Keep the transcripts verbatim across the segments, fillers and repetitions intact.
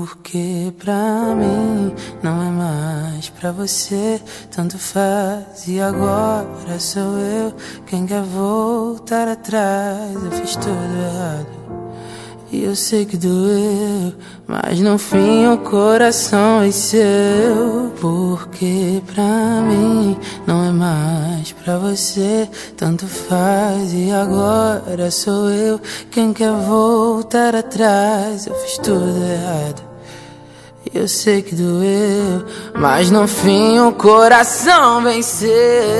Porque pra mim não é mais pra você, tanto faz. E agora sou eu quem quer voltar atrás. Eu fiz tudo errado e eu sei que doeu, mas no fim o coração venceu. Porque pra mim não é mais pra você, tanto faz. E agora sou eu quem quer voltar atrás. Eu fiz tudo errado e eu sei que doeu, mas no fim o coração venceu.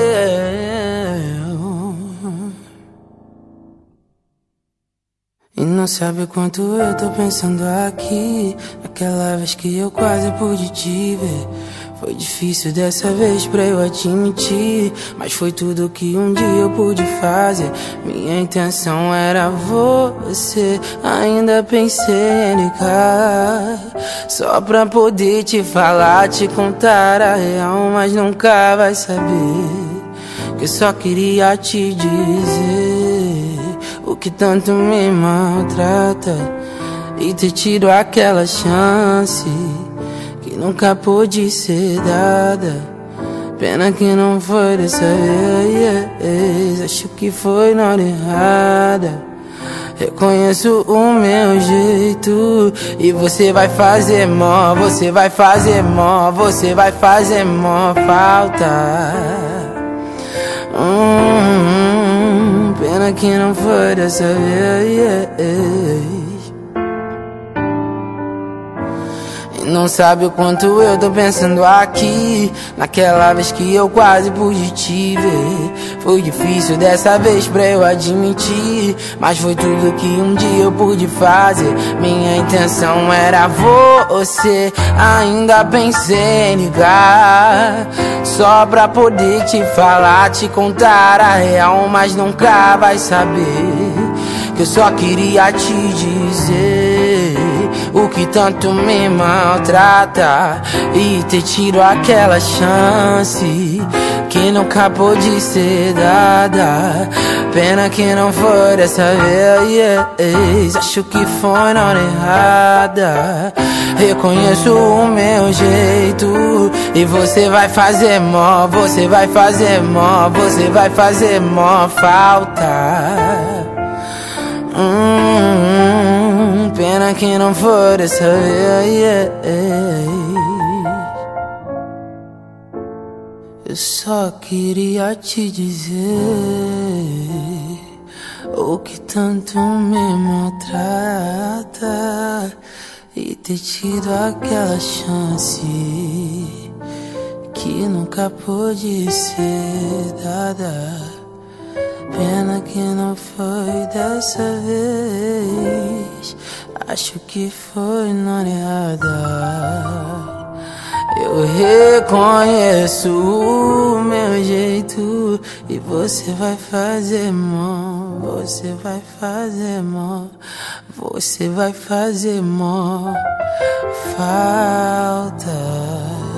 E não sabe o quanto eu tô pensando aqui, naquela vez que eu quase pude te ver. Foi difícil dessa vez pra eu admitir, mas foi tudo que um dia eu pude fazer. Minha intenção era você, ainda pensei em ligar só pra poder te falar, te contar a real, mas nunca vai saber que eu só queria te dizer o que tanto me maltrata e ter tido aquela chance que nunca pôde ser dada. Pena que não foi dessa vez, acho que foi na hora errada. Reconheço o meu jeito e você vai fazer mó, você vai fazer mó, você vai fazer mó falta. Hum, pena que não foi dessa vez. E não sabe o quanto eu tô pensando aqui, naquela vez que eu quase pude te ver. Foi difícil dessa vez pra eu admitir, mas foi tudo que um dia eu pude fazer. Minha intenção era você, ainda pensei em ligar só pra poder te falar, te contar a real, mas nunca vai saber que eu só queria te dizer o que tanto me maltrata e ter tido aquela chance que nunca pôde ser dada. Pena que não foi dessa vez, acho que foi na hora errada. Reconheço o meu jeito e você vai fazer mó, você vai fazer mó, você vai fazer mó falta. Hum, pena que não foi dessa vez. Eu só queria te dizer o que tanto me maltrata e ter tido aquela chance que nunca pôde ser dada. Pena que não foi dessa vez, acho que foi na hora errada. Eu reconheço o meu jeito e você vai fazer mó, você vai fazer mó, você vai fazer mó falta.